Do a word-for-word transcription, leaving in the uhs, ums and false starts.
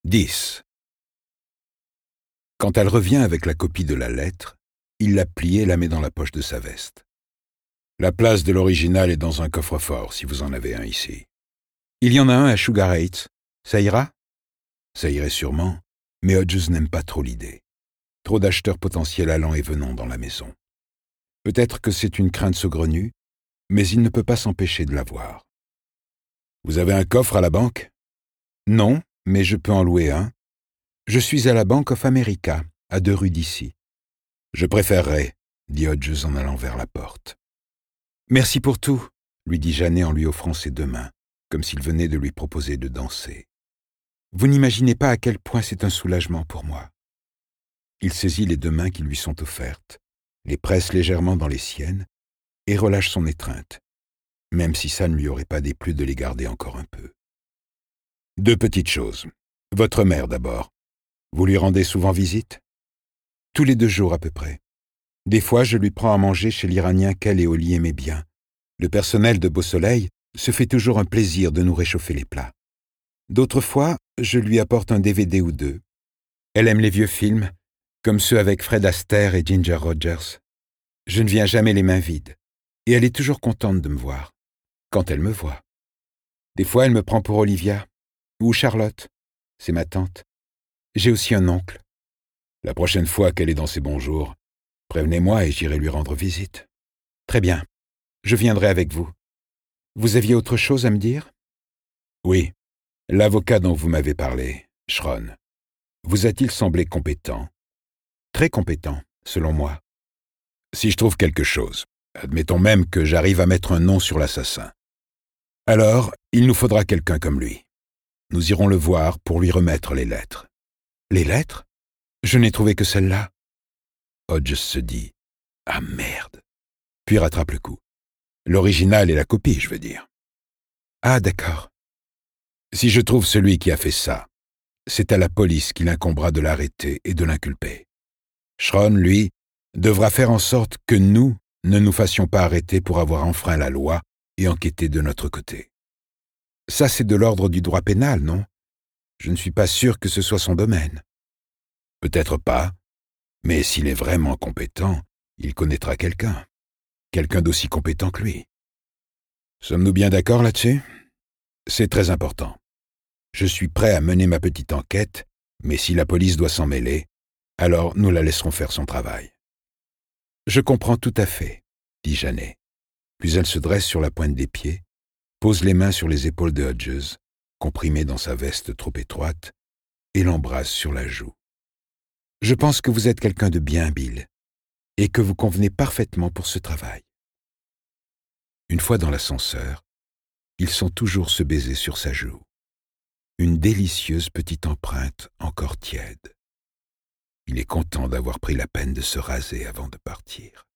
dix. Quand elle revient avec la copie de la lettre, il la plie et la met dans la poche de sa veste. La place de l'original est dans un coffre-fort, si vous en avez un ici. Il y en a un à Sugar Heights. Ça ira? Ça irait sûrement, mais Hodges n'aime pas trop l'idée. Trop d'acheteurs potentiels allant et venant dans la maison. Peut-être que c'est une crainte saugrenue, mais il ne peut pas s'empêcher de la voir. Vous avez un coffre à la banque? Non, mais je peux en louer un. Je suis à la Bank of America, à deux rues d'ici. Je préférerais, dit Hodges en allant vers la porte. Merci pour tout, lui dit Janet en lui offrant ses deux mains, comme s'il venait de lui proposer de danser. Vous n'imaginez pas à quel point c'est un soulagement pour moi. Il saisit les deux mains qui lui sont offertes, les presse légèrement dans les siennes et relâche son étreinte, même si ça ne lui aurait pas déplu de les garder encore un peu. Deux petites choses. Votre mère d'abord. Vous lui rendez souvent visite? Tous les deux jours à peu près. Des fois, je lui prends à manger chez l'Iranien qu'elle et Oli aimaient bien. Le personnel de Beau Soleil se fait toujours un plaisir de nous réchauffer les plats. D'autres fois, je lui apporte un D V D ou deux. Elle aime les vieux films, comme ceux avec Fred Astaire et Ginger Rogers. Je ne viens jamais les mains vides, et elle est toujours contente de me voir, quand elle me voit. Des fois, elle me prend pour Olivia, ou Charlotte, c'est ma tante. J'ai aussi un oncle. La prochaine fois qu'elle est dans ses bons jours, prévenez-moi et j'irai lui rendre visite. Très bien, je viendrai avec vous. Vous aviez autre chose à me dire? Oui, l'avocat dont vous m'avez parlé, Schron, vous a-t-il semblé compétent? Très compétent, selon moi. Si je trouve quelque chose, admettons même que j'arrive à mettre un nom sur l'assassin. Alors, il nous faudra quelqu'un comme lui. Nous irons le voir pour lui remettre les lettres. Les lettres? Je n'ai trouvé que celle-là. Hodges se dit « Ah merde !» puis rattrape le coup. L'original et la copie, je veux dire. Ah, d'accord. Si je trouve celui qui a fait ça, c'est à la police qu'il incombera de l'arrêter et de l'inculper. Schron, lui, devra faire en sorte que nous ne nous fassions pas arrêter pour avoir enfreint la loi et enquêter de notre côté. Ça, c'est de l'ordre du droit pénal, non? Je ne suis pas sûr que ce soit son domaine. Peut-être pas, mais s'il est vraiment compétent, il connaîtra quelqu'un. Quelqu'un d'aussi compétent que lui. Sommes-nous bien d'accord là-dessus? C'est très important. Je suis prêt à mener ma petite enquête, mais si la police doit s'en mêler, alors nous la laisserons faire son travail. Je comprends tout à fait, dit Janet. Puis elle se dresse sur la pointe des pieds, pose les mains sur les épaules de Hodges, comprimé dans sa veste trop étroite, et l'embrasse sur la joue. Je pense que vous êtes quelqu'un de bien, Bill, et que vous convenez parfaitement pour ce travail. Une fois dans l'ascenseur, ils sont toujours se baiser sur sa joue. Une délicieuse petite empreinte encore tiède. Il est content d'avoir pris la peine de se raser avant de partir.